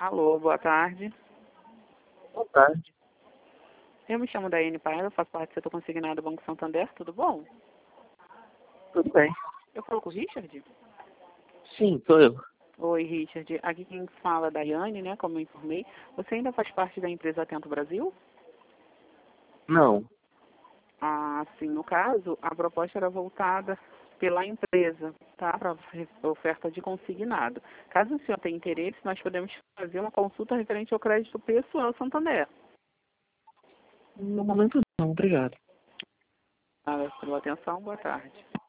Alô, boa tarde. Boa tarde. Eu me chamo Daiane Paiva, faço parte do setor consignado do Banco Santander, tudo bom? Tudo bem? Eu falo com o Richard? Sim, sou eu. Oi, Richard. Aqui quem fala é Daiane, né, como eu informei. Você ainda faz parte da empresa Atento Brasil? Não. Ah, sim. No caso, a proposta era voltada pela empresa, tá? Para oferta de consignado. Caso o senhor tenha interesse, nós podemos fazer uma consulta referente ao crédito pessoal Santander. No momento não, obrigado. Ah, pela atenção, boa tarde.